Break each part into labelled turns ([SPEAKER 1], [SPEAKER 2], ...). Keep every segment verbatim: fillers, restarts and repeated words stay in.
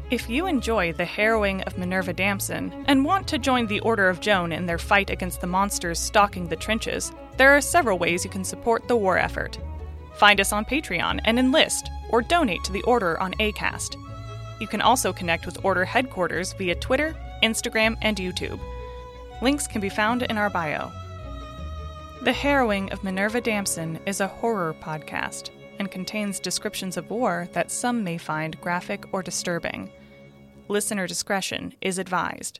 [SPEAKER 1] If you enjoy The Harrowing of Minerva Damson and want to join the Order of Joan in their fight against the monsters stalking the trenches, there are several ways you can support the war effort. Find us on Patreon and enlist, or donate to the Order on Acast. You can also connect with Order headquarters via Twitter, Instagram, and YouTube. Links can be found in our bio. The Harrowing of Minerva Damson is a horror podcast and contains descriptions of war that some may find graphic or disturbing. Listener discretion is advised.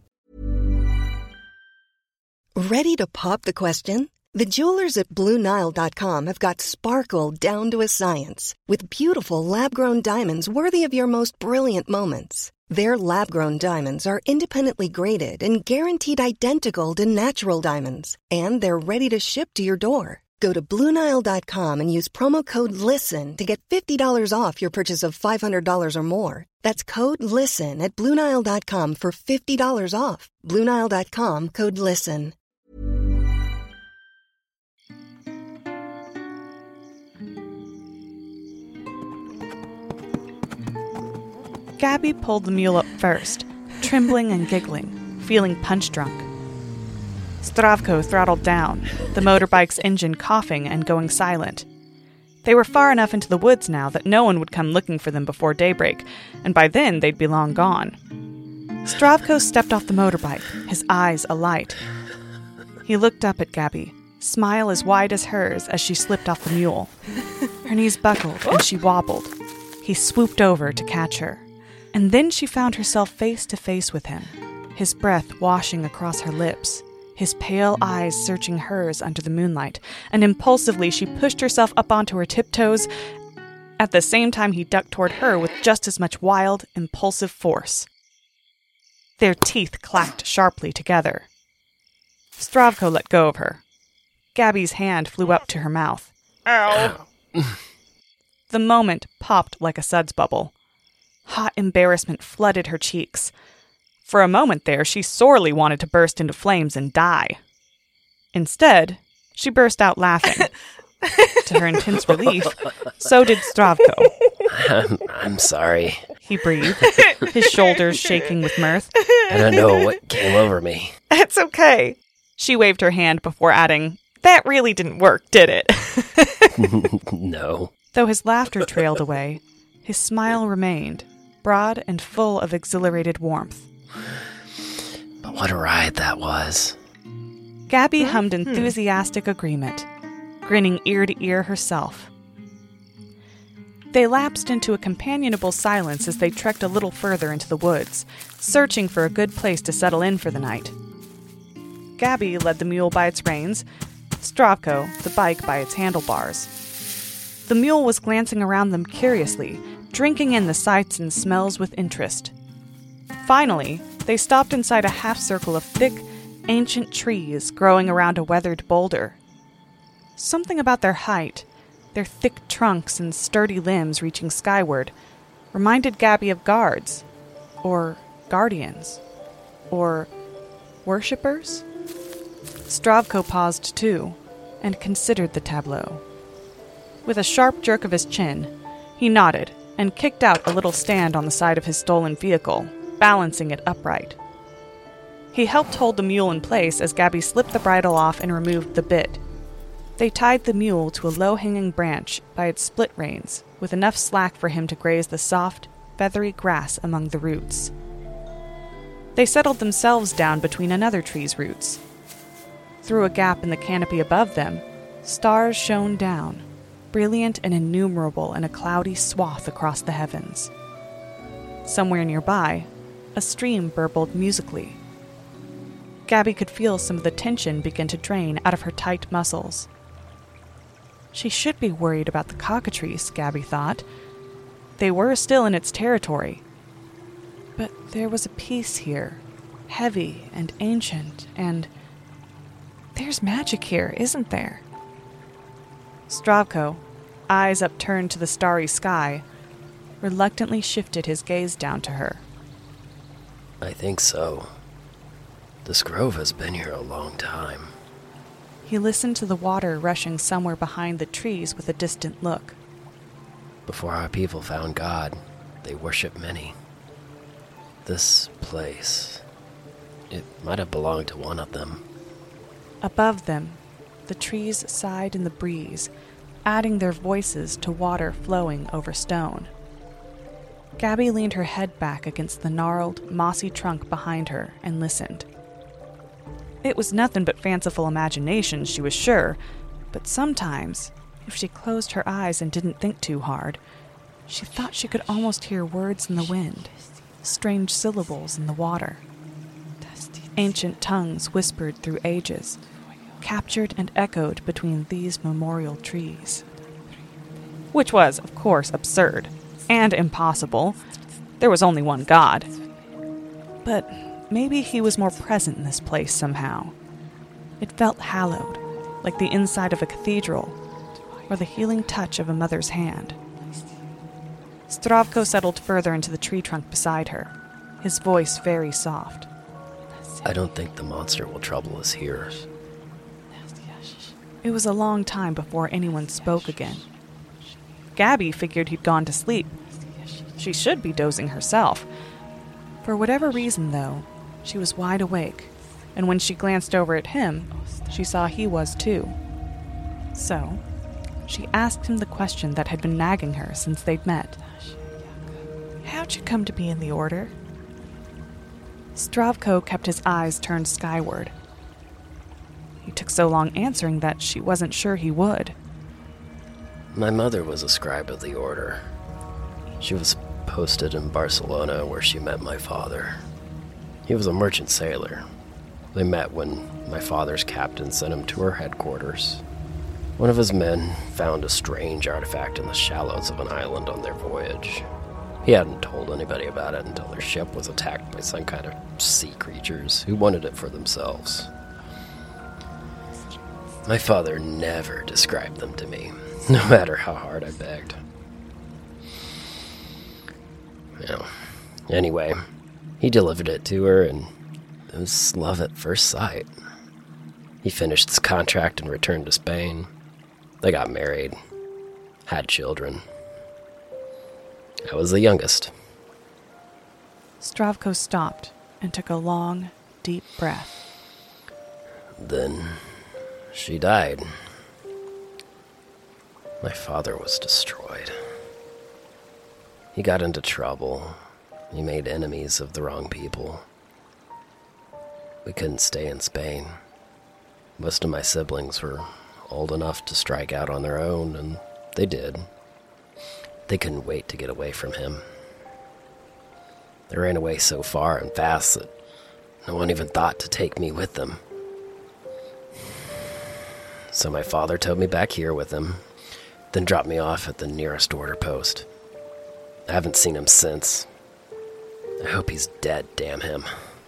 [SPEAKER 2] Ready to pop the question? The jewelers at Blue Nile dot com have got sparkle down to a science with beautiful lab-grown diamonds worthy of your most brilliant moments. Their lab-grown diamonds are independently graded and guaranteed identical to natural diamonds, and they're ready to ship to your door. Go to Blue Nile dot com and use promo code LISTEN to get fifty dollars off your purchase of five hundred dollars or more. That's code LISTEN at Blue Nile dot com for fifty dollars off. Blue Nile dot com, code LISTEN.
[SPEAKER 1] Gabby pulled the mule up first, trembling and giggling, feeling punch-drunk. Stravko throttled down, the motorbike's engine coughing and going silent. They were far enough into the woods now that no one would come looking for them before daybreak, and by then they'd be long gone. Stravko stepped off the motorbike, his eyes alight. He looked up at Gabby, smile as wide as hers as she slipped off the mule. Her knees buckled and she wobbled. He swooped over to catch her. And then she found herself face to face with him, his breath washing across her lips, his pale eyes searching hers under the moonlight, and impulsively she pushed herself up onto her tiptoes. At the same time he ducked toward her with just as much wild, impulsive force. Their teeth clacked sharply together. Stravko let go of her. Gabby's hand flew up to her mouth. Ow! The moment popped like a suds bubble. Hot embarrassment flooded her cheeks. For a moment there, she sorely wanted to burst into flames and die. Instead, she burst out laughing. To her intense relief, so did Stravko.
[SPEAKER 3] I'm, I'm sorry.
[SPEAKER 1] He breathed, his shoulders shaking with mirth.
[SPEAKER 3] I don't know what came over me.
[SPEAKER 1] It's okay. She waved her hand before adding, that really didn't work, did it?
[SPEAKER 3] No.
[SPEAKER 1] Though his laughter trailed away, his smile remained, broad and full of exhilarated warmth.
[SPEAKER 3] But what a ride that was.
[SPEAKER 1] Gabby hummed enthusiastic agreement, grinning ear to ear herself. They lapsed into a companionable silence as they trekked a little further into the woods, searching for a good place to settle in for the night. Gabby led the mule by its reins, Stravko the bike by its handlebars. The mule was glancing around them curiously, drinking in the sights and smells with interest. Finally, they stopped inside a half-circle of thick, ancient trees growing around a weathered boulder. Something about their height, their thick trunks and sturdy limbs reaching skyward, reminded Gabby of guards, or guardians, or worshippers. Stravko paused too, and considered the tableau. With a sharp jerk of his chin, he nodded and kicked out a little stand on the side of his stolen vehicle, balancing it upright. He helped hold the mule in place as Gabby slipped the bridle off and removed the bit. They tied the mule to a low-hanging branch by its split reins, with enough slack for him to graze the soft, feathery grass among the roots. They settled themselves down between another tree's roots. Through a gap in the canopy above them, stars shone down, brilliant and innumerable in a cloudy swath across the heavens. Somewhere nearby, a stream burbled musically. Gabby could feel some of the tension begin to drain out of her tight muscles. She should be worried about the cockatrice, Gabby thought. They were still in its territory. But there was a peace here, heavy and ancient, and there's magic here, isn't there? Stravko, eyes upturned to the starry sky, reluctantly shifted his gaze down to her.
[SPEAKER 3] I think so. This grove has been here a long time.
[SPEAKER 1] He listened to the water rushing somewhere behind the trees with a distant look.
[SPEAKER 3] Before our people found God, they worshipped many. This place, it might have belonged to one of them.
[SPEAKER 1] Above them, the trees sighed in the breeze, adding their voices to water flowing over stone. Gabby leaned her head back against the gnarled, mossy trunk behind her and listened. It was nothing but fanciful imagination, she was sure, but sometimes, if she closed her eyes and didn't think too hard, she thought she could almost hear words in the wind, strange syllables in the water. Ancient tongues whispered through ages, captured and echoed between these memorial trees. Which was, of course, absurd and impossible. There was only one God. But maybe he was more present in this place somehow. It felt hallowed, like the inside of a cathedral, or the healing touch of a mother's hand. Stravko settled further into the tree trunk beside her, his voice very soft.
[SPEAKER 3] I don't think the monster will trouble us here.
[SPEAKER 1] It was a long time before anyone spoke again. Gabby figured he'd gone to sleep. She should be dozing herself. For whatever reason, though, she was wide awake, and when she glanced over at him, she saw he was too. So, she asked him the question that had been nagging her since they'd met. How'd you come to be in the Order? Stravko kept his eyes turned skyward. He took so long answering that she wasn't sure he would.
[SPEAKER 3] My mother was a scribe of the Order. She was posted in Barcelona where she met my father. He was a merchant sailor. They met when my father's captain sent him to her headquarters. One of his men found a strange artifact in the shallows of an island on their voyage. He hadn't told anybody about it until their ship was attacked by some kind of sea creatures who wanted it for themselves. My father never described them to me, no matter how hard I begged. Well, anyway, he delivered it to her, and it was love at first sight. He finished his contract and returned to Spain. They got married, had children. I was the youngest.
[SPEAKER 1] Stravko stopped and took a long, deep breath.
[SPEAKER 3] Then she died. My father was destroyed. He got into trouble. He made enemies of the wrong people. We couldn't stay in Spain. Most of my siblings were old enough to strike out on their own, and they did. They couldn't wait to get away from him. They ran away so far and fast that no one even thought to take me with them. So my father towed me back here with him, then dropped me off at the nearest order post. I haven't seen him since. I hope he's dead, damn him.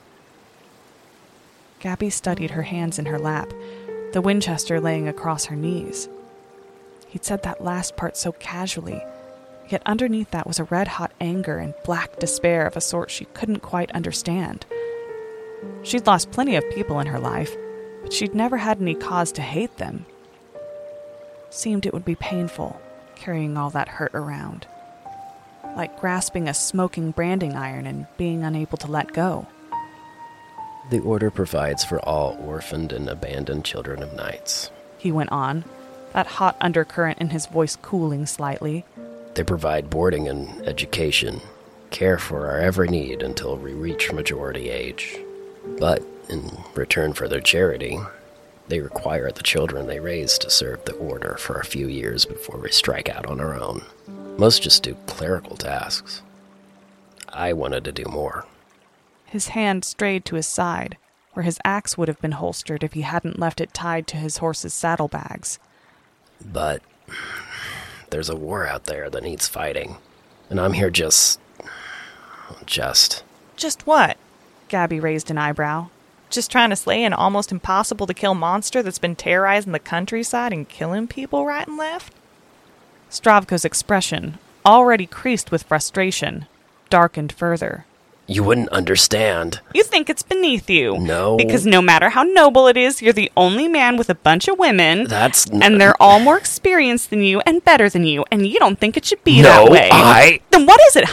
[SPEAKER 1] Gabby studied her hands in her lap, the Winchester laying across her knees. He'd said that last part so casually, yet underneath that was a red-hot anger and black despair of a sort she couldn't quite understand. She'd lost plenty of people in her life, but she'd never had any cause to hate them. Seemed it would be painful, carrying all that hurt around. Like grasping a smoking branding iron and being unable to let go.
[SPEAKER 3] The Order provides for all orphaned and abandoned children of knights,
[SPEAKER 1] he went on, that hot undercurrent in his voice cooling slightly.
[SPEAKER 3] They provide boarding and education, care for our every need until we reach majority age. But in return for their charity, they require the children they raise to serve the Order for a few years before we strike out on our own. Most just do clerical tasks. I wanted to do more.
[SPEAKER 1] His hand strayed to his side, where his axe would have been holstered if he hadn't left it tied to his horse's saddlebags.
[SPEAKER 3] But there's a war out there that needs fighting, and I'm here just... just...
[SPEAKER 4] Just what?
[SPEAKER 1] Gabby raised an eyebrow.
[SPEAKER 4] Just trying to slay an almost impossible-to-kill monster that's been terrorizing the countryside and killing people right and left?
[SPEAKER 1] Stravko's expression, already creased with frustration, darkened further.
[SPEAKER 3] You wouldn't understand.
[SPEAKER 1] You think it's beneath you.
[SPEAKER 3] No.
[SPEAKER 1] Because no matter how noble it is, you're the only man with a bunch of women.
[SPEAKER 3] That's... N-
[SPEAKER 1] and they're all more experienced than you and better than you, and you don't think it should be
[SPEAKER 3] no,
[SPEAKER 1] that way.
[SPEAKER 3] I...
[SPEAKER 1] Then what is it, huh?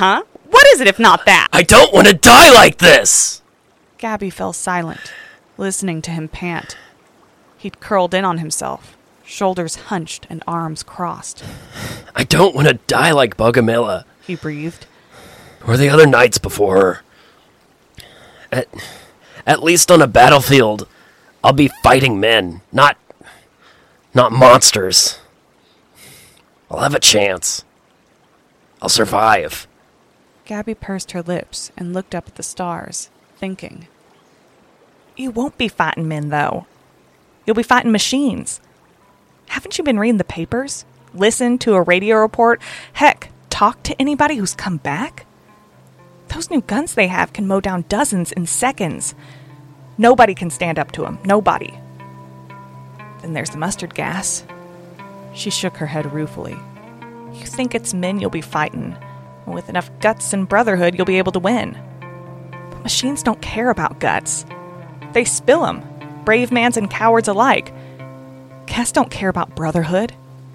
[SPEAKER 1] What is it if not that?
[SPEAKER 3] I don't want to die like this!
[SPEAKER 1] Gabby fell silent, listening to him pant. He'd curled in on himself, shoulders hunched and arms crossed.
[SPEAKER 3] I don't want to die like Bogomila,
[SPEAKER 1] he breathed.
[SPEAKER 3] Or the other knights before her. At, at least on a battlefield, I'll be fighting men, not, not monsters. I'll have a chance. I'll survive.
[SPEAKER 1] Gabby pursed her lips and looked up at the stars, thinking.
[SPEAKER 4] You won't be fighting men, though. You'll be fighting machines. Haven't you been reading the papers? Listened to a radio report? Heck, talked to anybody who's come back? Those new guns they have can mow down dozens in seconds. Nobody can stand up to them. Nobody. Then there's the mustard gas.
[SPEAKER 1] She shook her head ruefully.
[SPEAKER 4] You think it's men you'll be fighting. With enough guts and brotherhood, you'll be able to win. But machines don't care about guts. They spill them. Brave mans and cowards alike. Gas don't care about brotherhood.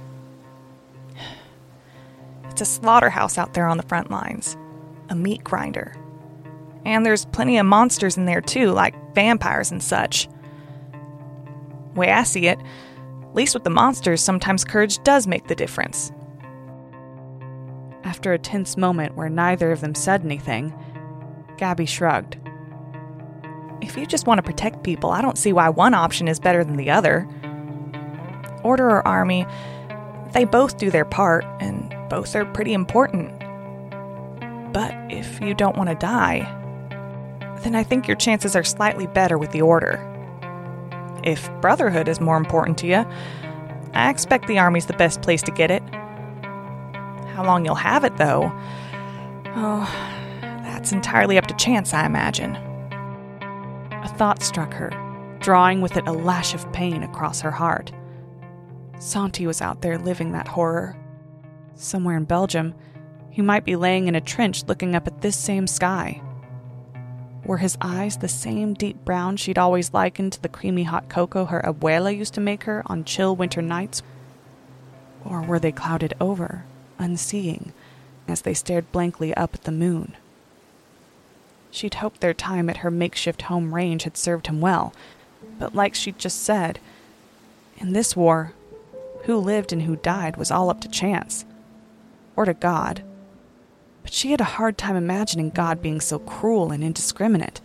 [SPEAKER 4] It's a slaughterhouse out there on the front lines. A meat grinder. And there's plenty of monsters in there too, like vampires and such. The way I see it, at least with the monsters, sometimes courage does make the difference.
[SPEAKER 1] After a tense moment where neither of them said anything, Gabby shrugged.
[SPEAKER 4] If you just want to protect people, I don't see why one option is better than the other. Order or army, they both do their part, and both are pretty important. But if you don't want to die, then I think your chances are slightly better with the order. If brotherhood is more important to you, I expect the army's the best place to get it. How long you'll have it, though, oh, that's entirely up to chance, I imagine.
[SPEAKER 1] A thought struck her, drawing with it a lash of pain across her heart. Santi was out there living that horror. Somewhere in Belgium, he might be laying in a trench looking up at this same sky. Were his eyes the same deep brown she'd always likened to the creamy hot cocoa her abuela used to make her on chill winter nights? Or were they clouded over, unseeing, as they stared blankly up at the moon? She'd hoped their time at her makeshift home range had served him well, but like she'd just said, in this war, who lived and who died was all up to chance. Or to God. But she had a hard time imagining God being so cruel and indiscriminate.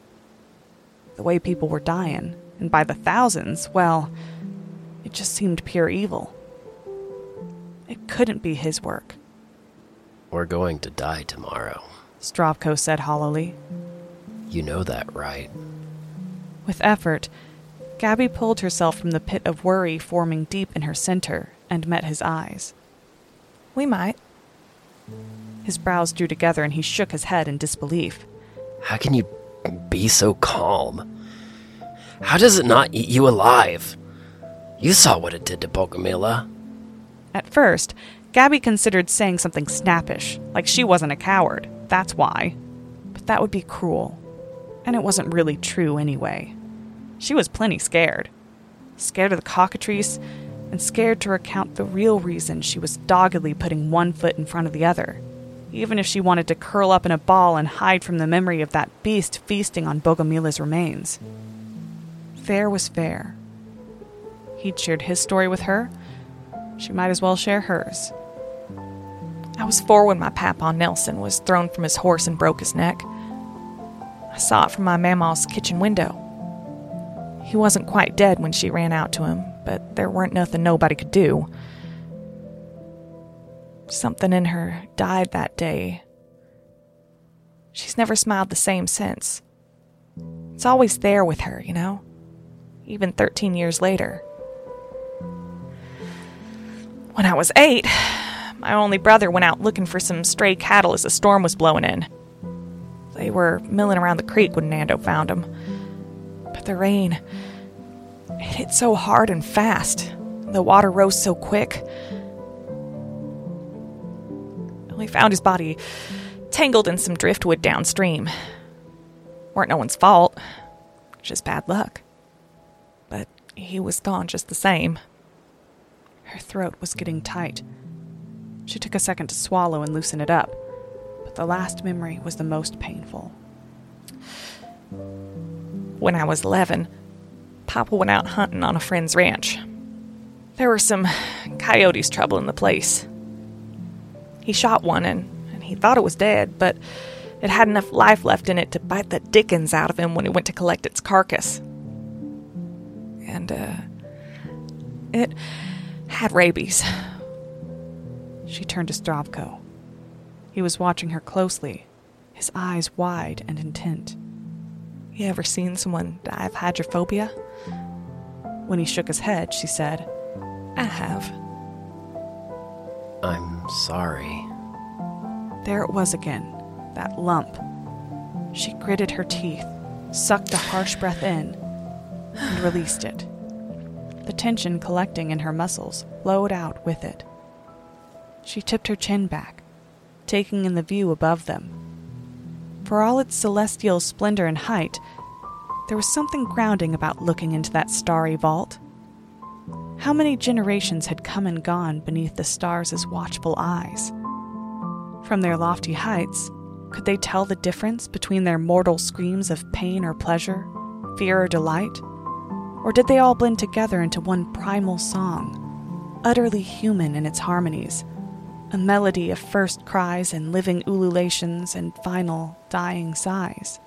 [SPEAKER 1] The way people were dying, and by the thousands, well, it just seemed pure evil. It couldn't be his work.
[SPEAKER 3] We're going to die tomorrow,
[SPEAKER 1] Stravko said hollowly.
[SPEAKER 3] You know that, right?
[SPEAKER 1] With effort, Gabby pulled herself from the pit of worry forming deep in her center and met his eyes.
[SPEAKER 4] We might.
[SPEAKER 1] His brows drew together and he shook his head in disbelief.
[SPEAKER 3] How can you be so calm? How does it not eat you alive? You saw what it did to Bogomila.
[SPEAKER 1] At first, Gabby considered saying something snappish, like she wasn't a coward, that's why. But that would be cruel. And it wasn't really true anyway. She was plenty scared. Scared of the cockatrice, and scared to recount the real reason she was doggedly putting one foot in front of the other, even if she wanted to curl up in a ball and hide from the memory of that beast feasting on Bogomila's remains. Fair was fair. He'd shared his story with her. She might as well share hers.
[SPEAKER 4] I was four when my papa Nelson was thrown from his horse and broke his neck. I saw it from my mama's kitchen window. He wasn't quite dead when she ran out to him, but there weren't nothing nobody could do. Something in her died that day. She's never smiled the same since. It's always there with her, you know? Even thirteen years later. When I was eight, my only brother went out looking for some stray cattle as a storm was blowing in. They were milling around the creek when Nando found them. But the rain, it hit so hard and fast. The water rose so quick. We found his body tangled in some driftwood downstream. Weren't no one's fault. Just bad luck. But he was gone just the same.
[SPEAKER 1] Her throat was getting tight. She took a second to swallow and loosen it up, but the last memory was the most painful.
[SPEAKER 4] When I was eleven, Papa went out hunting on a friend's ranch. There were some coyotes troubling the place. He shot one and, and he thought it was dead, but it had enough life left in it to bite the dickens out of him when he went to collect its carcass. And, uh, it had rabies.
[SPEAKER 1] She turned to Stravko. He was watching her closely, his eyes wide and intent.
[SPEAKER 4] You ever seen someone die of hydrophobia?
[SPEAKER 1] When he shook his head, she said,
[SPEAKER 4] I have.
[SPEAKER 3] I'm sorry.
[SPEAKER 1] There it was again, that lump. She gritted her teeth, sucked a harsh breath in, and released it. The tension collecting in her muscles flowed out with it. She tipped her chin back, taking in the view above them. For all its celestial splendor and height, there was something grounding about looking into that starry vault. How many generations had come and gone beneath the stars' watchful eyes? From their lofty heights, could they tell the difference between their mortal screams of pain or pleasure, fear or delight? Or did they all blend together into one primal song, utterly human in its harmonies, a melody of first cries and living ululations and final, dying sighs?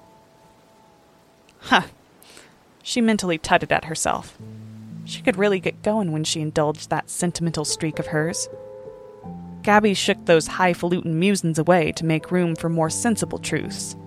[SPEAKER 1] Huh. She mentally tutted at herself. She could really get going when she indulged that sentimental streak of hers. Gabby shook those highfalutin musings away to make room for more sensible truths.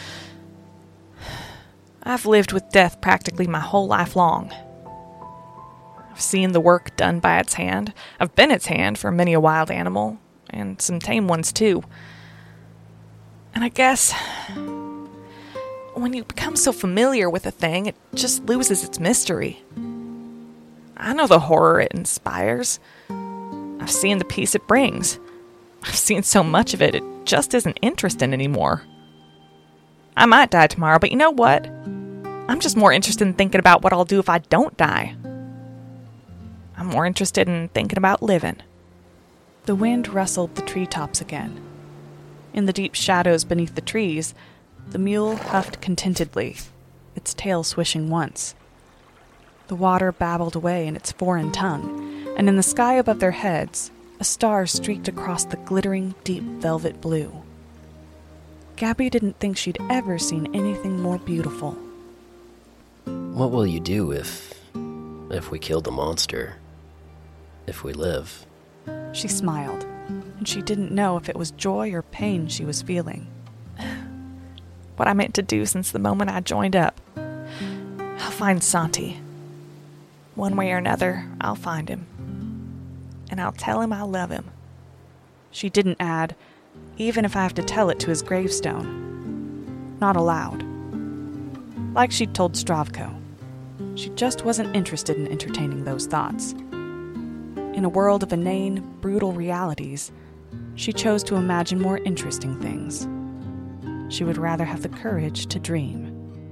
[SPEAKER 4] I've lived with death practically my whole life long. I've seen the work done by its hand. I've been its hand for many a wild animal, and some tame ones too. And I guess when you become so familiar with a thing, it just loses its mystery. I know the horror it inspires. I've seen the peace it brings. I've seen so much of it, it just isn't interesting anymore. I might die tomorrow, but you know what? I'm just more interested in thinking about what I'll do if I don't die. I'm more interested in thinking about living.
[SPEAKER 1] The wind rustled the treetops again. In the deep shadows beneath the trees, the mule huffed contentedly, its tail swishing once. The water babbled away in its foreign tongue, and in the sky above their heads, a star streaked across the glittering, deep velvet blue. Gabby didn't think she'd ever seen anything more beautiful.
[SPEAKER 3] What will you do if... if we kill the monster? If we live?
[SPEAKER 1] She smiled, and she didn't know if it was joy or pain she was feeling.
[SPEAKER 4] What I meant to do since the moment I joined up. I'll find Santi. One way or another, I'll find him. And I'll tell him I love him.
[SPEAKER 1] She didn't add, even if I have to tell it to his gravestone. Not aloud. Like she'd told Stravko. She just wasn't interested in entertaining those thoughts. In a world of inane, brutal realities, she chose to imagine more interesting things. She would rather have the courage to dream.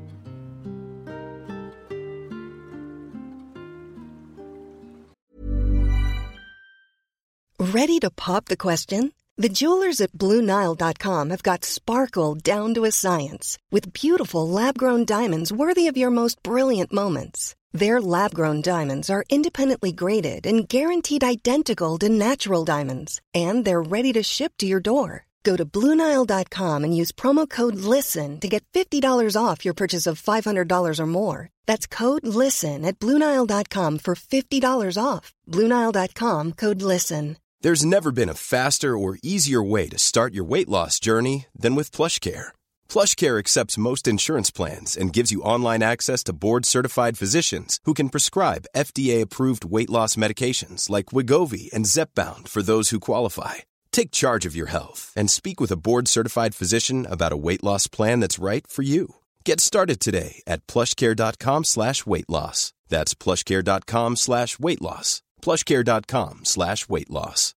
[SPEAKER 2] Ready to pop the question? The jewelers at Blue Nile dot com have got sparkle down to a science with beautiful lab-grown diamonds worthy of your most brilliant moments. Their lab-grown diamonds are independently graded and guaranteed identical to natural diamonds, and they're ready to ship to your door. Go to Blue Nile dot com and use promo code LISTEN to get fifty dollars off your purchase of five hundred dollars or more. That's code LISTEN at Blue Nile dot com for fifty dollars off. Blue Nile dot com, code LISTEN.
[SPEAKER 5] There's never been a faster or easier way to start your weight loss journey than with PlushCare. PlushCare accepts most insurance plans and gives you online access to board-certified physicians who can prescribe F D A-approved weight loss medications like Wegovy and Zepbound for those who qualify. Take charge of your health and speak with a board-certified physician about a weight loss plan that's right for you. Get started today at plushcare.com slash weight loss. That's plushcare.com slash weight loss. plushcare.com slash weight loss.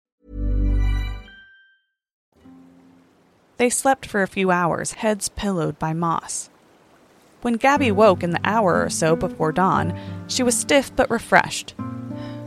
[SPEAKER 1] They slept for a few hours, heads pillowed by moss. When Gabby woke in the hour or so before dawn, she was stiff but refreshed.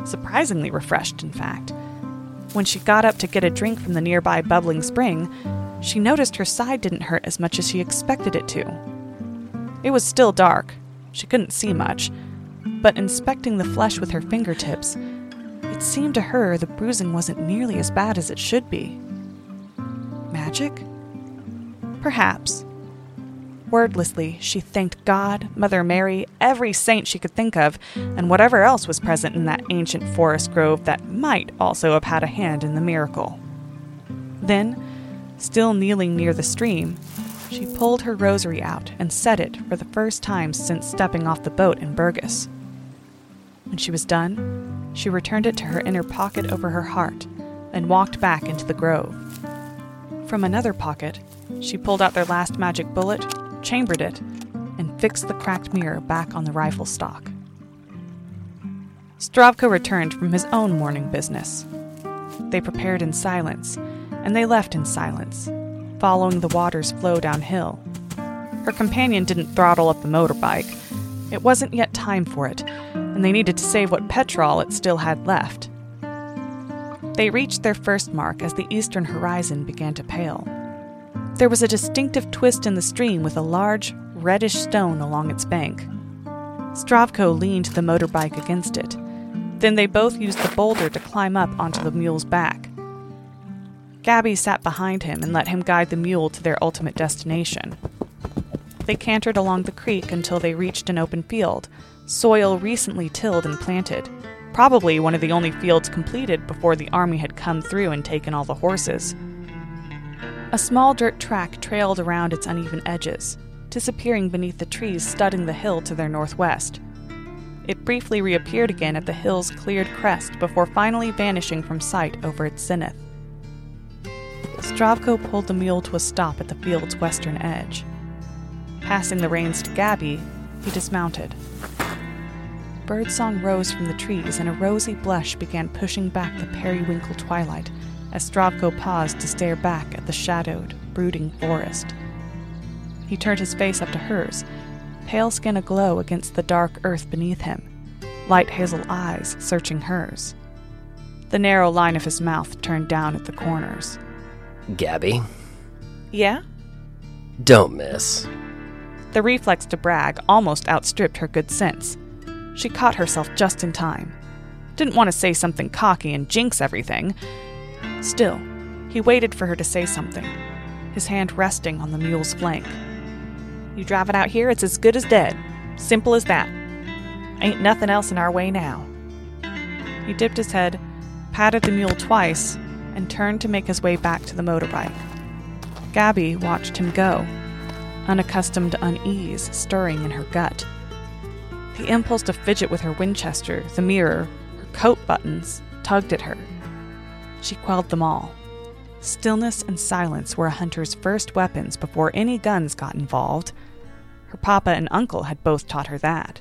[SPEAKER 1] Surprisingly refreshed, in fact. When she got up to get a drink from the nearby bubbling spring, she noticed her side didn't hurt as much as she expected it to. It was still dark. She couldn't see much, but inspecting the flesh with her fingertips, it seemed to her the bruising wasn't nearly as bad as it should be. Magic? Perhaps. Wordlessly, she thanked God, Mother Mary, every saint she could think of, and whatever else was present in that ancient forest grove that might also have had a hand in the miracle. Then, still kneeling near the stream, she pulled her rosary out and said it for the first time since stepping off the boat in Burgess. When she was done, she returned it to her inner pocket over her heart and walked back into the grove. From another pocket, she pulled out their last magic bullet, chambered it, and fixed the cracked mirror back on the rifle stock. Stravko returned from his own morning business. They prepared in silence, and they left in silence, following the water's flow downhill. Her companion didn't throttle up the motorbike. It wasn't yet time for it, and they needed to save what petrol it still had left. They reached their first mark as the eastern horizon began to pale. There was a distinctive twist in the stream with a large, reddish stone along its bank. Stravko leaned the motorbike against it. Then they both used the boulder to climb up onto the mule's back. Gabby sat behind him and let him guide the mule to their ultimate destination. They cantered along the creek until they reached an open field, soil recently tilled and planted, probably one of the only fields completed before the army had come through and taken all the horses. A small dirt track trailed around its uneven edges, disappearing beneath the trees studding the hill to their northwest. It briefly reappeared again at the hill's cleared crest before finally vanishing from sight over its zenith. Stravko pulled the mule to a stop at the field's western edge. Passing the reins to Gabby, he dismounted. Birdsong rose from the trees, and a rosy blush began pushing back the periwinkle twilight as Stravko paused to stare back at the shadowed, brooding forest. He turned his face up to hers, pale skin aglow against the dark earth beneath him, light hazel eyes searching hers. The narrow line of his mouth turned down at the corners.
[SPEAKER 3] Gabby?
[SPEAKER 1] Yeah?
[SPEAKER 3] Don't miss.
[SPEAKER 1] The reflex to brag almost outstripped her good sense. She caught herself just in time. Didn't want to say something cocky and jinx everything. Still, he waited for her to say something, his hand resting on the mule's flank. You drive it out here, it's as good as dead. Simple as that. Ain't nothing else in our way now. He dipped his head, patted the mule twice, and turned to make his way back to the motorbike. Gabby watched him go, unaccustomed unease stirring in her gut. The impulse to fidget with her Winchester, the mirror, her coat buttons, tugged at her. She quelled them all. Stillness and silence were a hunter's first weapons before any guns got involved. Her papa and uncle had both taught her that.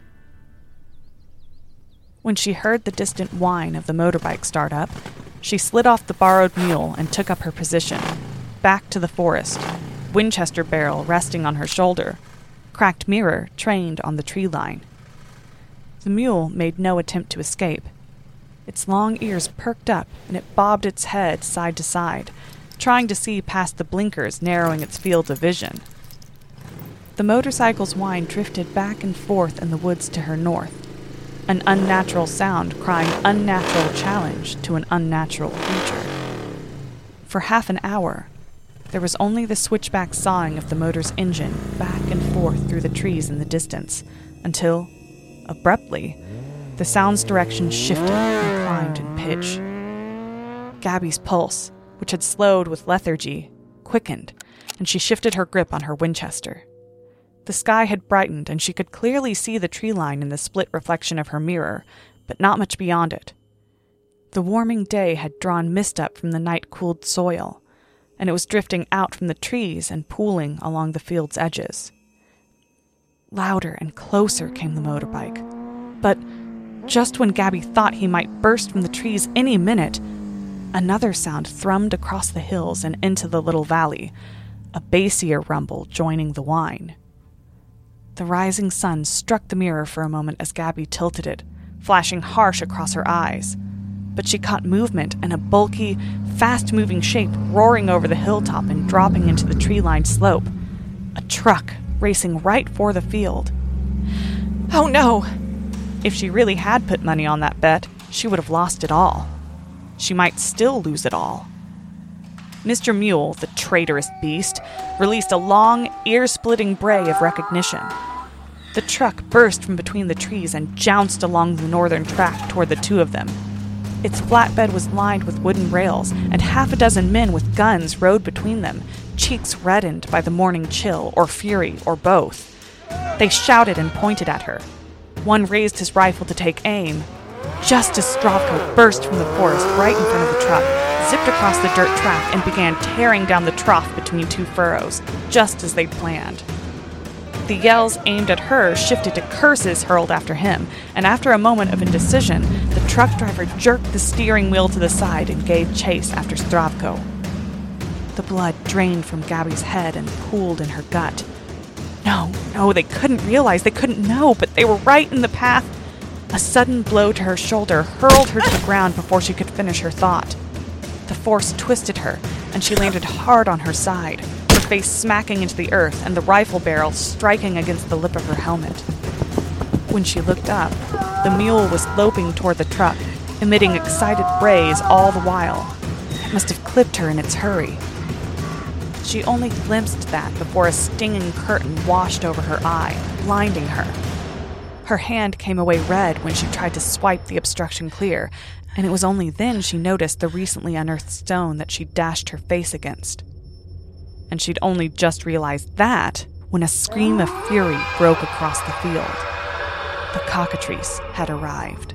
[SPEAKER 1] When she heard the distant whine of the motorbike start up, she slid off the borrowed mule and took up her position, back to the forest, Winchester barrel resting on her shoulder, cracked mirror trained on the tree line. The mule made no attempt to escape. Its long ears perked up, and it bobbed its head side to side, trying to see past the blinkers narrowing its field of vision. The motorcycle's whine drifted back and forth in the woods to her north, an unnatural sound crying unnatural challenge to an unnatural creature. For half an hour, there was only the switchback sawing of the motor's engine back and forth through the trees in the distance, until, abruptly, the sound's direction shifted and climbed in pitch. Gabby's pulse, which had slowed with lethargy, quickened, and she shifted her grip on her Winchester. The sky had brightened, and she could clearly see the tree line in the split reflection of her mirror, but not much beyond it. The warming day had drawn mist up from the night-cooled soil, and it was drifting out from the trees and pooling along the field's edges. Louder and closer came the motorbike, but just when Gabby thought he might burst from the trees any minute, another sound thrummed across the hills and into the little valley, a bassier rumble joining the whine. The rising sun struck the mirror for a moment as Gabby tilted it, flashing harsh across her eyes. but she caught movement and a bulky, fast-moving shape roaring over the hilltop and dropping into the tree-lined slope. A truck racing right for the field.
[SPEAKER 4] Oh no!
[SPEAKER 1] If she really had put money on that bet, she would have lost it all. She might still lose it all. Mister Mule, the traitorous beast, released a long, ear-splitting bray of recognition. The truck burst from between the trees and jounced along the northern track toward the two of them. Its flatbed was lined with wooden rails, and half a dozen men with guns rode between them, cheeks reddened by the morning chill, or fury, or both. They shouted and pointed at her. One raised his rifle to take aim, just as Stravko burst from the forest right in front of the truck, zipped across the dirt track, and began tearing down the trough between two furrows, just as they'd planned. The yells aimed at her shifted to curses hurled after him, and after a moment of indecision, the truck driver jerked the steering wheel to the side and gave chase after Stravko. The blood drained from Gabby's head and pooled in her gut. No, no, they couldn't realize, they couldn't know, but they were right in the path. A sudden blow to her shoulder hurled her to the ground before she could finish her thought. The force twisted her, and she landed hard on her side, her face smacking into the earth and the rifle barrel striking against the lip of her helmet. When she looked up, the mule was loping toward the truck, emitting excited brays all the while. It must have clipped her in its hurry. She only glimpsed that before a stinging curtain washed over her eye, blinding her. Her hand came away red when she tried to swipe the obstruction clear, and it was only then she noticed the recently unearthed stone that she dashed her face against. And she'd only just realized that when a scream of fury broke across the field. The cockatrice had arrived.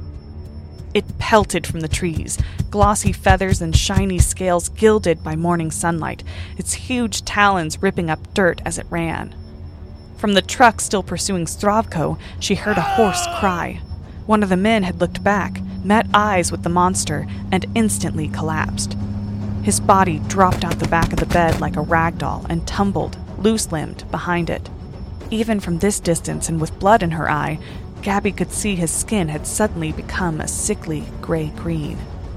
[SPEAKER 1] It pelted from the trees, glossy feathers and shiny scales gilded by morning sunlight, its huge talons ripping up dirt as it ran. From the truck still pursuing Stravko, she heard a hoarse cry. One of the men had looked back, met eyes with the monster, and instantly collapsed. His body dropped out the back of the bed like a rag doll and tumbled, loose-limbed, behind it. Even from this distance and with blood in her eye, Gabby could see his skin had suddenly become a sickly gray-green.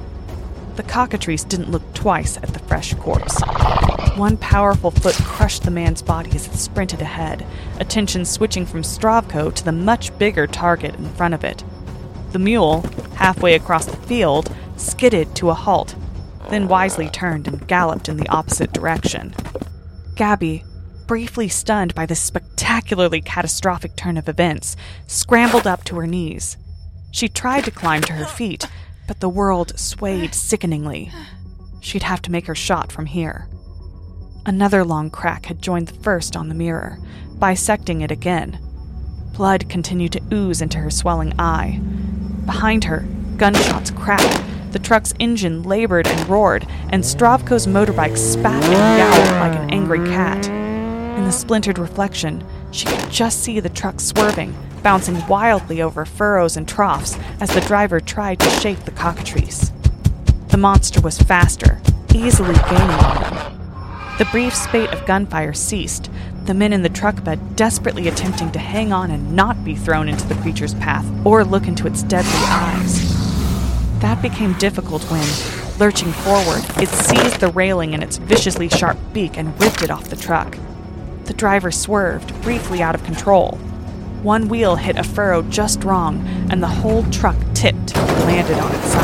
[SPEAKER 1] The cockatrice didn't look twice at the fresh corpse. One powerful foot crushed the man's body as it sprinted ahead, attention switching from Stravko to the much bigger target in front of it. The mule, halfway across the field, skidded to a halt, then wisely turned and galloped in the opposite direction. Gabby, briefly stunned by this spectacularly catastrophic turn of events, scrambled up to her knees. She tried to climb to her feet, but the world swayed sickeningly. She'd have to make her shot from here. Another long crack had joined the first on the mirror, bisecting it again. Blood continued to ooze into her swelling eye. Behind her, gunshots cracked, the truck's engine labored and roared, and Stravko's motorbike spat and yowled like an angry cat. In the splintered reflection, she could just see the truck swerving, bouncing wildly over furrows and troughs as the driver tried to shake the cockatrice. The monster was faster, easily gaining on them. The brief spate of gunfire ceased, the men in the truck bed desperately attempting to hang on and not be thrown into the creature's path or look into its deadly eyes. That became difficult when, lurching forward, it seized the railing in its viciously sharp beak and ripped it off the truck. The driver swerved, briefly out of control. One wheel hit a furrow just wrong, and the whole truck tipped and landed on its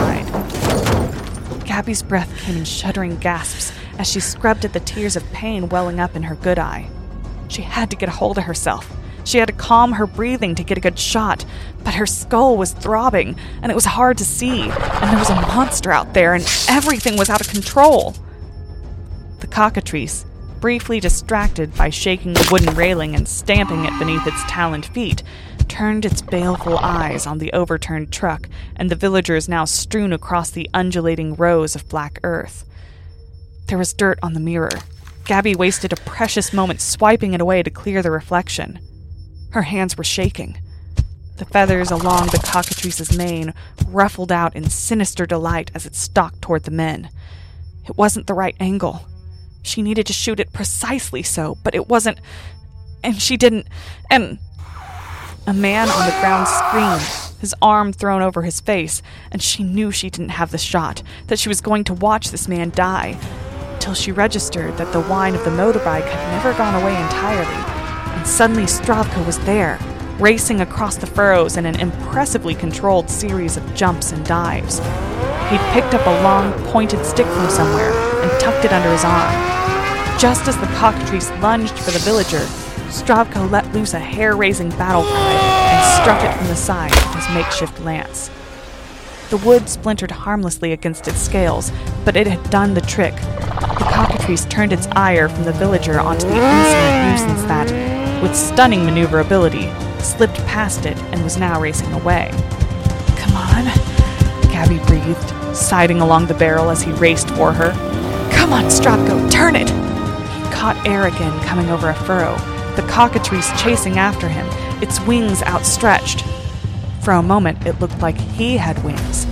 [SPEAKER 1] side. Gabby's breath came in shuddering gasps as she scrubbed at the tears of pain welling up in her good eye. She had to get a hold of herself. She had to calm her breathing to get a good shot, but her skull was throbbing, and it was hard to see, and there was a monster out there, and everything was out of control. The cockatrice, briefly distracted by shaking the wooden railing and stamping it beneath its taloned feet, turned its baleful eyes on the overturned truck and the villagers now strewn across the undulating rows of black earth. There was dirt on the mirror. Gabby wasted a precious moment swiping it away to clear the reflection. Her hands were shaking. The feathers along the cockatrice's mane ruffled out in sinister delight as it stalked toward the men. It wasn't the right angle. She needed to shoot it precisely so, but it wasn't, and she didn't, and... A man on the ground screamed, his arm thrown over his face, and she knew she didn't have the shot, that she was going to watch this man die, until she registered that the whine of the motorbike had never gone away entirely, and suddenly Stravko was there, racing across the furrows in an impressively controlled series of jumps and dives. He'd picked up a long, pointed stick from somewhere and tucked it under his arm. Just as the cockatrice lunged for the villager, Stravko let loose a hair-raising battle cry and struck it from the side with his makeshift lance. The wood splintered harmlessly against its scales, but it had done the trick. The cockatrice turned its ire from the villager onto the insolent nuisance that, with stunning maneuverability, slipped past it and was now racing away. "Come on," Gabby breathed, siding along the barrel as he raced for her. "Come on, Stravko, turn it!" He caught air again coming over a furrow, the cockatrice chasing after him, its wings outstretched. For a moment, it looked like he had wings.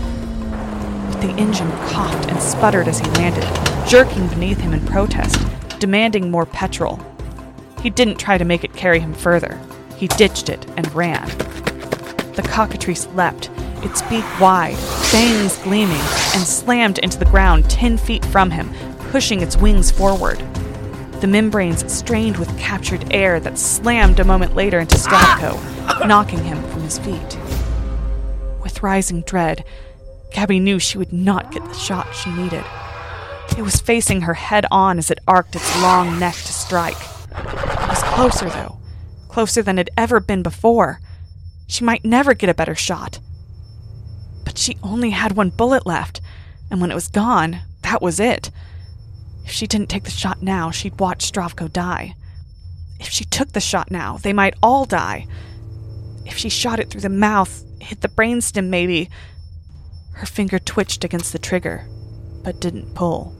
[SPEAKER 1] But the engine coughed and sputtered as he landed, jerking beneath him in protest, demanding more petrol. He didn't try to make it carry him further. He ditched it and ran. The cockatrice leapt, its beak wide, fangs gleaming, and slammed into the ground ten feet from him, pushing its wings forward. The membranes strained with captured air that slammed a moment later into Stravko, knocking him from his feet. With rising dread, Gabby knew she would not get the shot she needed. It was facing her head-on as it arced its long neck to strike. It was closer, though. Closer than it had ever been before. She might never get a better shot. But she only had one bullet left, and when it was gone, that was it. If she didn't take the shot now, she'd watch Stravko die. If she took the shot now, they might all die. If she shot it through the mouth, hit the brainstem maybe. Her finger twitched against the trigger, but didn't pull.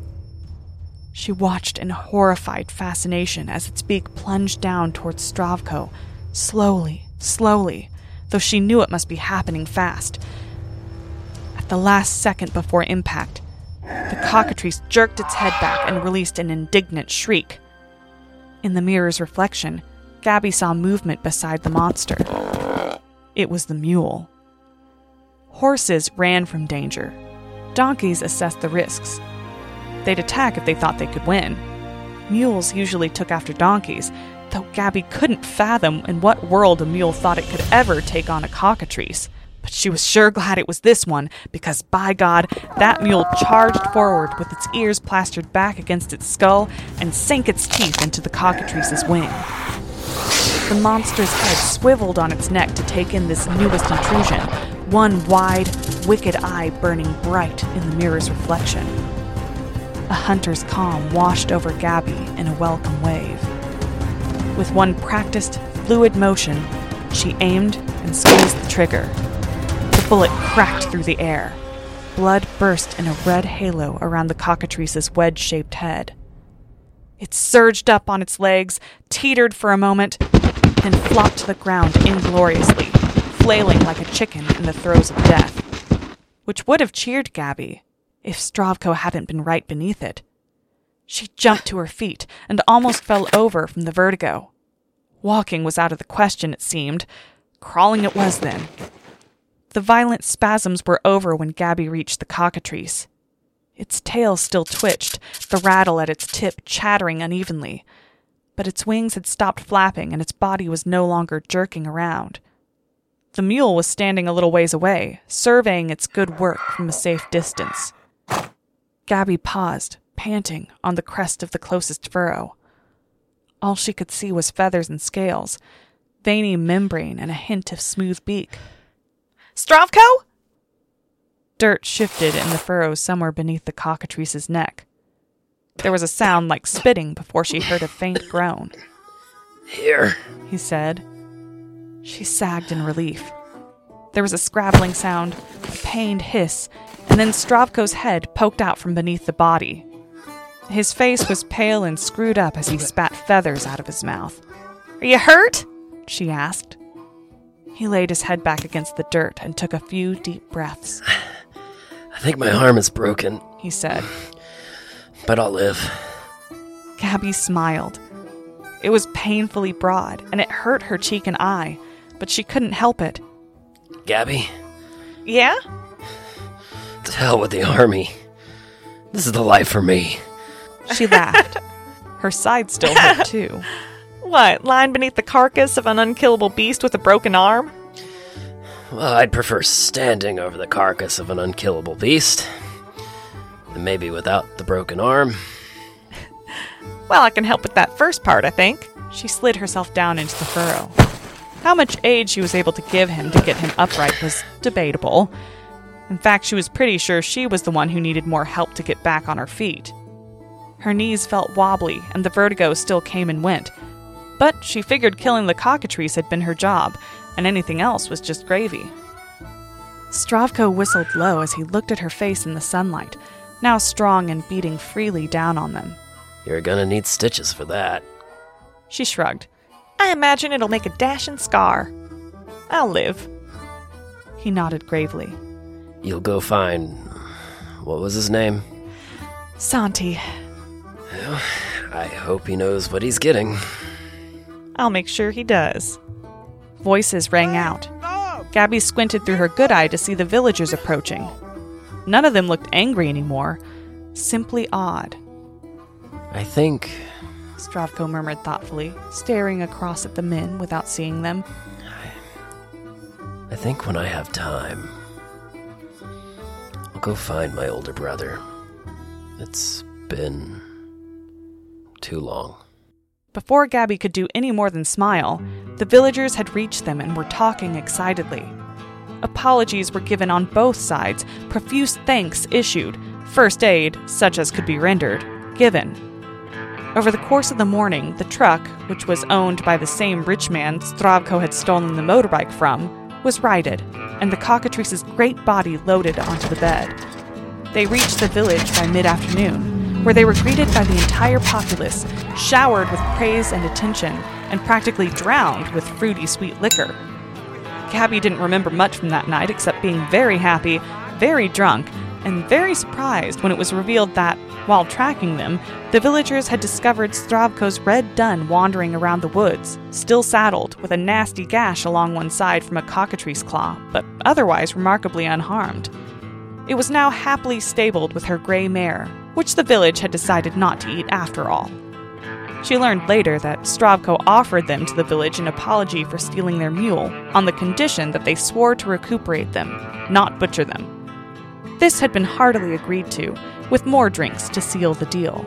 [SPEAKER 1] She watched in horrified fascination as its beak plunged down towards Stravko, slowly, slowly, though she knew it must be happening fast. At the last second before impact, the cockatrice jerked its head back and released an indignant shriek. In the mirror's reflection, Gabby saw movement beside the monster. It was the mule. Horses ran from danger. Donkeys assessed the risks. They'd attack if they thought they could win. Mules usually took after donkeys, though Gabby couldn't fathom in what world a mule thought it could ever take on a cockatrice. But she was sure glad it was this one, because by God, that mule charged forward with its ears plastered back against its skull and sank its teeth into the cockatrice's wing. The monster's head swiveled on its neck to take in this newest intrusion, one wide, wicked eye burning bright in the mirror's reflection. A hunter's calm washed over Gabby in a welcome wave. With one practiced, fluid motion, she aimed and squeezed the trigger. The bullet cracked through the air. Blood burst in a red halo around the cockatrice's wedge-shaped head. It surged up on its legs, teetered for a moment, then flopped to the ground ingloriously, flailing like a chicken in the throes of death, which would have cheered Gabby if Stravko hadn't been right beneath it. She jumped to her feet and almost fell over from the vertigo. Walking was out of the question, it seemed. Crawling it was then. The violent spasms were over when Gabby reached the cockatrice. Its tail still twitched, the rattle at its tip chattering unevenly, but its wings had stopped flapping and its body was no longer jerking around. The mule was standing a little ways away, surveying its good work from a safe distance. Gabby paused, panting, on the crest of the closest furrow. All she could see was feathers and scales, veiny membrane, and a hint of smooth beak. "Stravko?" Dirt shifted in the furrows somewhere beneath the cockatrice's neck. There was a sound like spitting before she heard a faint groan.
[SPEAKER 3] "Here,"
[SPEAKER 1] he said. She sagged in relief. There was a scrabbling sound, a pained hiss, and then Stravko's head poked out from beneath the body. His face was pale and screwed up as he spat feathers out of his mouth. "Are you hurt?" she asked. He laid his head back against the dirt and took a few deep breaths.
[SPEAKER 3] "I think my arm is broken,"
[SPEAKER 1] he said.
[SPEAKER 3] "But I'll live."
[SPEAKER 1] Gabby smiled. It was painfully broad, and it hurt her cheek and eye, but she couldn't help it.
[SPEAKER 3] "Gabby?"
[SPEAKER 4] Yeah?
[SPEAKER 3] To hell with the army. This is the life for me.
[SPEAKER 1] She laughed. Her side still hurt, too.
[SPEAKER 4] What, lying beneath the carcass of an unkillable beast with a broken arm?
[SPEAKER 3] Well, I'd prefer standing over the carcass of an unkillable beast. And maybe without the broken arm.
[SPEAKER 4] Well, I can help with that first part, I think.
[SPEAKER 1] She slid herself down into the furrow. How much aid she was able to give him to get him upright was debatable. In fact, she was pretty sure she was the one who needed more help to get back on her feet. Her knees felt wobbly, and the vertigo still came and went. But she figured killing the cockatrice had been her job, and anything else was just gravy. Stravko whistled low as he looked at her face in the sunlight, now strong and beating freely down on them.
[SPEAKER 3] You're gonna need stitches for that.
[SPEAKER 1] She shrugged.
[SPEAKER 4] I imagine it'll make a dashing scar. I'll live.
[SPEAKER 1] He nodded gravely.
[SPEAKER 3] You'll go find... what was his name?
[SPEAKER 1] Santi.
[SPEAKER 3] Well, I hope he knows what he's getting.
[SPEAKER 4] I'll make sure he does.
[SPEAKER 1] Voices rang out. Gabby squinted through her good eye to see the villagers approaching. None of them looked angry anymore, simply odd.
[SPEAKER 3] I think...
[SPEAKER 1] Stravko murmured thoughtfully, staring across at the men without seeing them.
[SPEAKER 3] I think when I have time, I'll go find my older brother. It's been too long.
[SPEAKER 1] Before Gabby could do any more than smile, the villagers had reached them and were talking excitedly. Apologies were given on both sides, profuse thanks issued, first aid, such as could be rendered, given. Over the course of the morning, the truck, which was owned by the same rich man Stravko had stolen the motorbike from, was righted, and the cockatrice's great body loaded onto the bed. They reached the village by mid-afternoon, where they were greeted by the entire populace, showered with praise and attention, and practically drowned with fruity sweet liquor. Gabby didn't remember much from that night except being very happy, very drunk, and very surprised when it was revealed that, while tracking them, the villagers had discovered Stravko's red dun wandering around the woods, still saddled, with a nasty gash along one side from a cockatrice claw, but otherwise remarkably unharmed. It was now happily stabled with her gray mare, which the village had decided not to eat after all. She learned later that Stravko offered them to the village in apology for stealing their mule, on the condition that they swore to recuperate them, not butcher them. This had been heartily agreed to, with more drinks to seal the deal.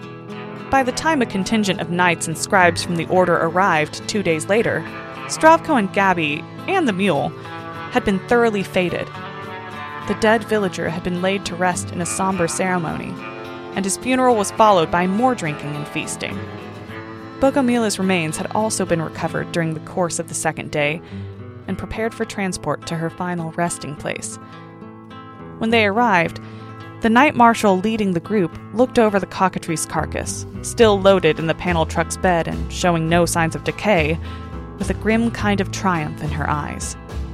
[SPEAKER 1] By the time a contingent of knights and scribes from the order arrived two days later, Stravko and Gabby, and the mule, had been thoroughly fated. The dead villager had been laid to rest in a somber ceremony, and his funeral was followed by more drinking and feasting. Bogomila's remains had also been recovered during the course of the second day, and prepared for transport to her final resting place. When they arrived, the knight marshal leading the group looked over the cockatrice carcass, still loaded in the panel truck's bed and showing no signs of decay, with a grim kind of triumph in her eyes.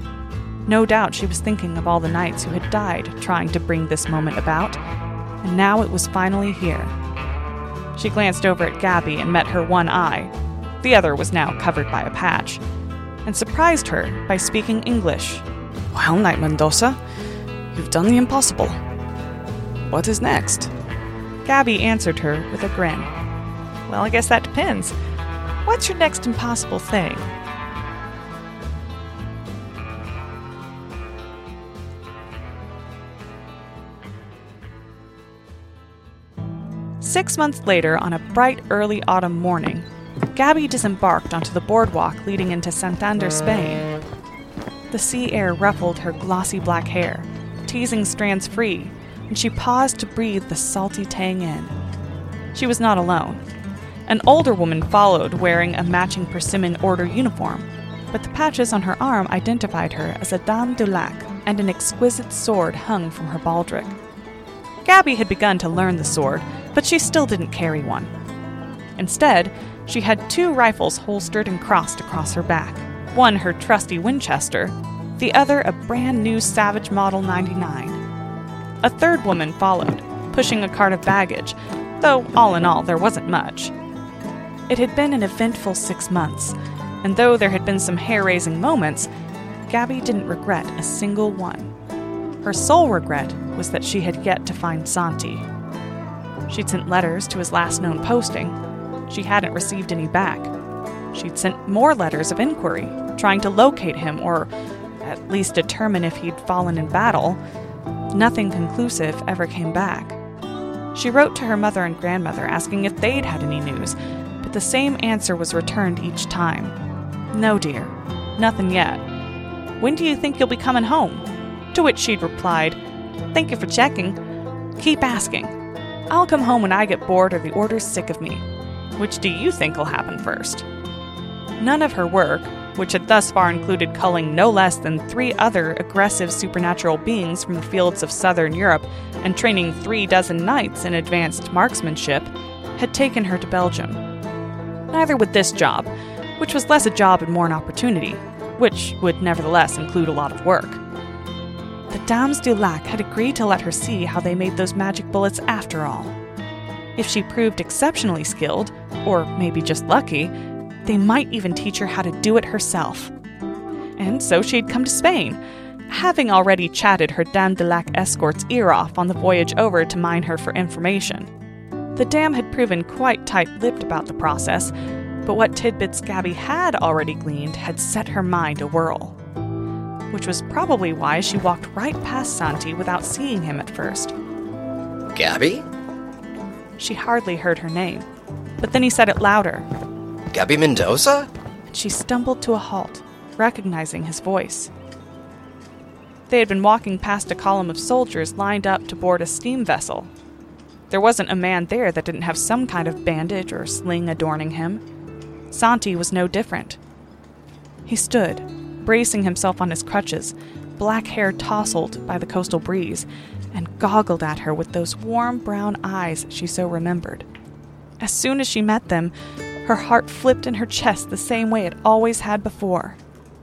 [SPEAKER 1] No doubt she was thinking of all the knights who had died trying to bring this moment about, and now it was finally here. She glanced over at Gabby and met her one eye, the other was now covered by a patch, and surprised her by speaking English.
[SPEAKER 6] Well, Knight Mendoza, you've done the impossible. What is next?
[SPEAKER 1] Gabby answered her with a grin.
[SPEAKER 4] Well, I guess that depends. What's your next impossible thing?
[SPEAKER 1] Six months later, on a bright early autumn morning, Gabby disembarked onto the boardwalk leading into Santander, Spain. The sea air ruffled her glossy black hair, teasing strands free, and she paused to breathe the salty tang in. She was not alone. An older woman followed wearing a matching Persimmon Order uniform, but the patches on her arm identified her as a Dame du Lac, and an exquisite sword hung from her baldric. Gabby had begun to learn the sword, but she still didn't carry one. Instead, she had two rifles holstered and crossed across her back, one her trusty Winchester, the other a brand new Savage Model ninety-nine. A third woman followed, pushing a cart of baggage, though all in all there wasn't much. It had been an eventful six months, and though there had been some hair-raising moments, Gabby didn't regret a single one. Her sole regret was that she had yet to find Santi. She'd sent letters to his last known posting. She hadn't received any back. She'd sent more letters of inquiry, trying to locate him or at least determine if he'd fallen in battle. Nothing conclusive ever came back. She wrote to her mother and grandmother asking if they'd had any news, but the same answer was returned each time. No, dear, nothing yet. When do you think you'll be coming home? To which she'd replied, thank you for checking. Keep asking. I'll come home when I get bored or the order's sick of me. Which do you think will happen first? None of her work, which had thus far included culling no less than three other aggressive supernatural beings from the fields of southern Europe and training three dozen knights in advanced marksmanship, had taken her to Belgium. Neither would this job, which was less a job and more an opportunity, which would nevertheless include a lot of work. The Dames du Lac had agreed to let her see how they made those magic bullets after all. If she proved exceptionally skilled, or maybe just lucky, they might even teach her how to do it herself. And so she'd come to Spain, having already chatted her Dame du Lac escort's ear off on the voyage over to mine her for information. The dame had proven quite tight-lipped about the process, but what tidbits Gabby had already gleaned had set her mind awhirl. Which was probably why she walked right past Santi without seeing him at first.
[SPEAKER 3] Gabby?
[SPEAKER 1] She hardly heard her name, but then he said it louder.
[SPEAKER 3] Gabby Mendoza?
[SPEAKER 1] And she stumbled to a halt, recognizing his voice. They had been walking past a column of soldiers lined up to board a steam vessel. There wasn't a man there that didn't have some kind of bandage or sling adorning him. Santi was no different. He stood, bracing himself on his crutches, black hair tousled by the coastal breeze, and goggled at her with those warm brown eyes she so remembered. As soon as she met them, her heart flipped in her chest the same way it always had before.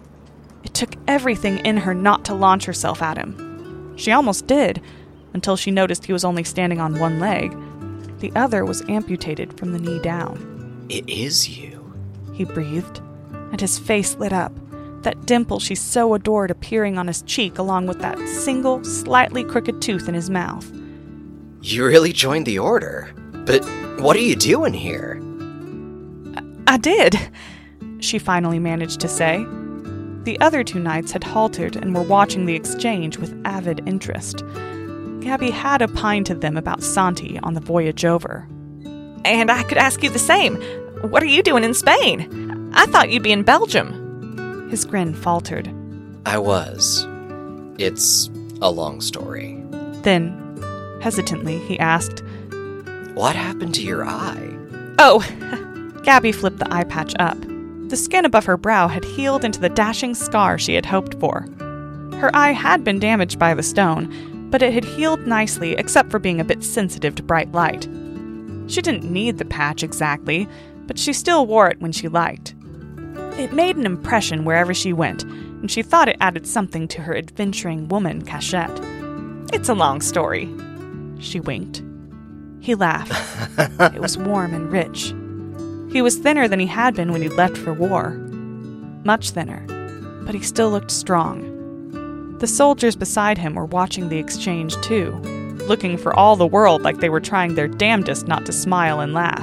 [SPEAKER 1] It took everything in her not to launch herself at him. She almost did, until she noticed he was only standing on one leg. The other was amputated from the knee down.
[SPEAKER 3] It is you,
[SPEAKER 1] he breathed, and his face lit up, that dimple she so adored appearing on his cheek along with that single, slightly crooked tooth in his mouth.
[SPEAKER 3] You really joined the order, but what are you doing here?
[SPEAKER 1] I, I did, she finally managed to say. The other two knights had halted and were watching the exchange with avid interest. Gabby had opined to them about Santi on the voyage over.
[SPEAKER 4] And I could ask you the same. What are you doing in Spain? I thought you'd be in Belgium.
[SPEAKER 1] His grin faltered.
[SPEAKER 3] I was. It's a long story.
[SPEAKER 1] Then, hesitantly, he asked,
[SPEAKER 3] What happened to your eye?
[SPEAKER 1] Oh! Gabby flipped the eye patch up. The skin above her brow had healed into the dashing scar she had hoped for. Her eye had been damaged by the stone, but it had healed nicely except for being a bit sensitive to bright light. She didn't need the patch exactly, but she still wore it when she liked. It made an impression wherever she went, and she thought it added something to her adventuring woman cachette. It's a long story. She winked. He laughed. It was warm and rich. He was thinner than he had been when he'd left for war. Much thinner, but he still looked strong. The soldiers beside him were watching the exchange too, looking for all the world like they were trying their damnedest not to smile and laugh.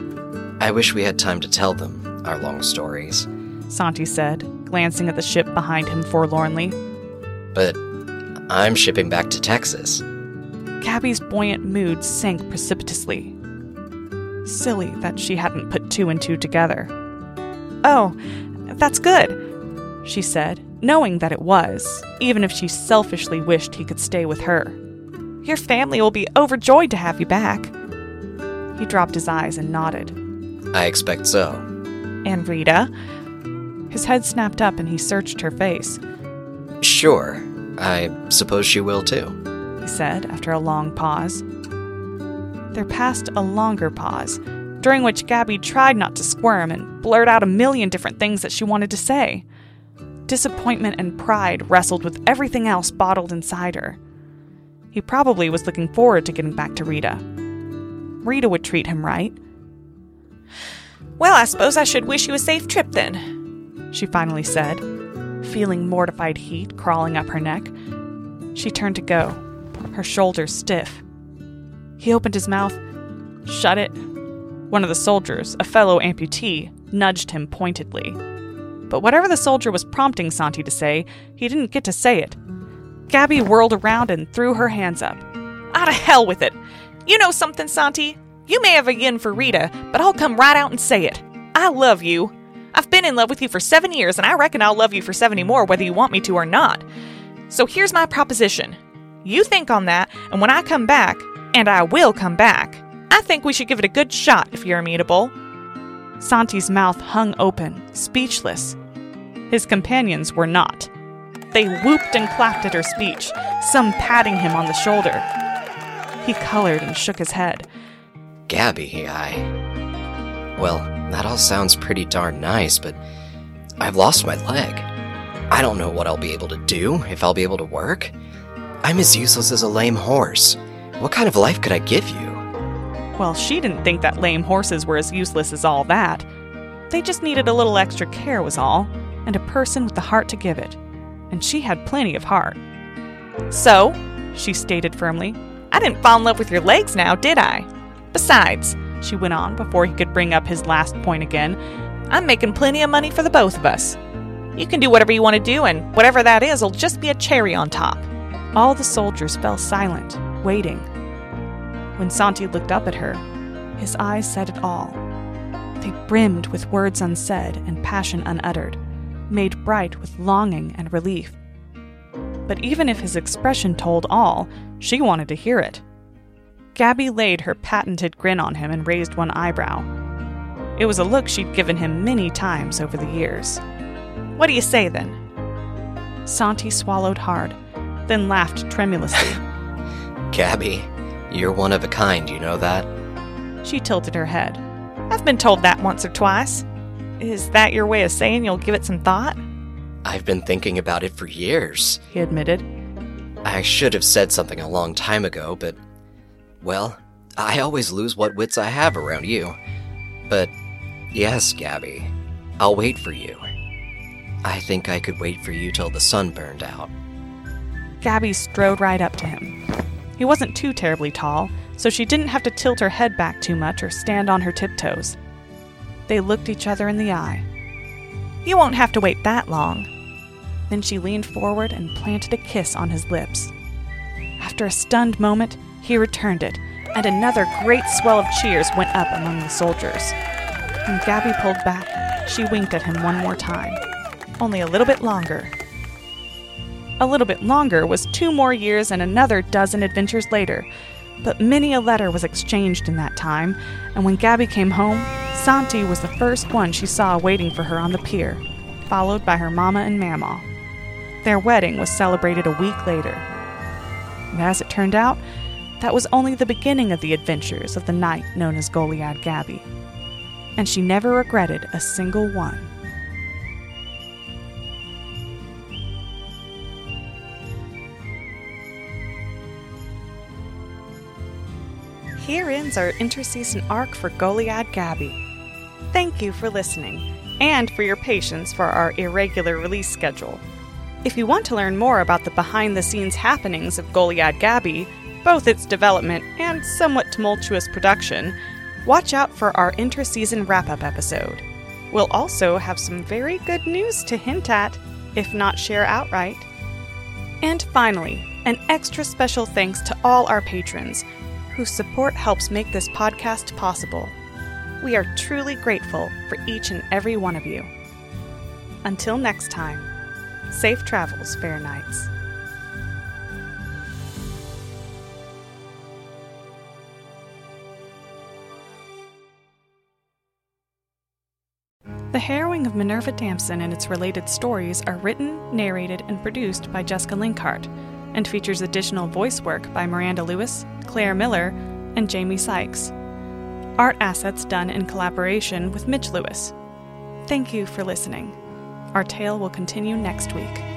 [SPEAKER 3] I wish we had time to tell them our long stories,
[SPEAKER 1] Santi said, glancing at the ship behind him forlornly.
[SPEAKER 3] But I'm shipping back to Texas.
[SPEAKER 1] Gabby's buoyant mood sank precipitously. Silly that she hadn't put two and two together. Oh, that's good, she said, knowing that it was, even if she selfishly wished he could stay with her. Your family will be overjoyed to have you back. He dropped his eyes and nodded.
[SPEAKER 3] I expect so.
[SPEAKER 1] And Rita? His head snapped up and he searched her face.
[SPEAKER 3] Sure, I suppose she will too,
[SPEAKER 1] he said after a long pause. There passed a longer pause, during which Gabby tried not to squirm and blurt out a million different things that she wanted to say. Disappointment and pride wrestled with everything else bottled inside her. He probably was looking forward to getting back to Rita. Rita would treat him right.
[SPEAKER 4] Well, I suppose I should wish you a safe trip then,
[SPEAKER 1] she finally said, feeling mortified heat crawling up her neck. She turned to go, her shoulders stiff. He opened his mouth. Shut it. One of the soldiers, a fellow amputee, nudged him pointedly. But whatever the soldier was prompting Santi to say, he didn't get to say it. Gabby whirled around and threw her hands up.
[SPEAKER 4] Ah, to hell with it. You know something, Santi? You may have a yin for Rita, but I'll come right out and say it. I love you. I've been in love with you for seven years, and I reckon I'll love you for seventy more whether you want me to or not. So here's my proposition. You think on that, and when I come back, and I will come back, I think we should give it a good shot if you're amenable.
[SPEAKER 1] Santi's mouth hung open, speechless. His companions were not. They whooped and clapped at her speech, some patting him on the shoulder. He colored and shook his head.
[SPEAKER 7] Gabby, I... Well, that all sounds pretty darn nice, but I've lost my leg. I don't know what I'll be able to do, if I'll be able to work. I'm as useless as a lame horse. What kind of life could I give you?
[SPEAKER 1] Well, she didn't think that lame horses were as useless as all that. They just needed a little extra care was all, and a person with the heart to give it. And she had plenty of heart.
[SPEAKER 4] So, she stated firmly, I didn't fall in love with your legs now, did I? Besides, she went on before he could bring up his last point again, I'm making plenty of money for the both of us. You can do whatever you want to do, and whatever that is will just be a cherry on top.
[SPEAKER 1] All the soldiers fell silent, waiting. When Santi looked up at her, his eyes said it all. They brimmed with words unsaid and passion unuttered, made bright with longing and relief. But even if his expression told all, she wanted to hear it. Gabby laid her patented grin on him and raised one eyebrow. It was a look she'd given him many times over the years.
[SPEAKER 4] What do you say, then?
[SPEAKER 1] Santi swallowed hard, then laughed tremulously.
[SPEAKER 7] Gabby, you're one of a kind, you know that?
[SPEAKER 1] She tilted her head.
[SPEAKER 4] I've been told that once or twice. Is that your way of saying you'll give it some thought?
[SPEAKER 7] I've been thinking about it for years,
[SPEAKER 1] he admitted.
[SPEAKER 7] I should have said something a long time ago, but, well, I always lose what wits I have around you. But, yes, Gabby, I'll wait for you. I think I could wait for you till the sun burned out.
[SPEAKER 1] Gabby strode right up to him. He wasn't too terribly tall, so she didn't have to tilt her head back too much or stand on her tiptoes. They looked each other in the eye.
[SPEAKER 4] You won't have to wait that long.
[SPEAKER 1] Then she leaned forward and planted a kiss on his lips. After a stunned moment, he returned it, and another great swell of cheers went up among the soldiers. When Gabby pulled back, she winked at him one more time. Only a little bit longer. A little bit longer was two more years and another dozen adventures later, but many a letter was exchanged in that time, and when Gabby came home, Santi was the first one she saw waiting for her on the pier, followed by her mama and mama. Their wedding was celebrated a week later. And as it turned out, that was only the beginning of the adventures of the night known as Goliad Gabby. And she never regretted a single one. Here ends our interseason arc for Goliad Gabby. Thank you for listening, and for your patience for our irregular release schedule. If you want to learn more about the behind-the-scenes happenings of Goliad Gabby, both its development and somewhat tumultuous production, watch out for our interseason wrap-up episode. We'll also have some very good news to hint at, if not share outright. And finally, an extra special thanks to all our patrons, whose support helps make this podcast possible. We are truly grateful for each and every one of you. Until next time, safe travels, fair knights. The Harrowing of Minerva Damson and its related stories are written, narrated, and produced by Jessica Linkhart, and features additional voice work by Miranda Lewis, Claire Miller, and Jamie Sykes. Art assets done in collaboration with Mitch Lewis. Thank you for listening. Our tale will continue next week.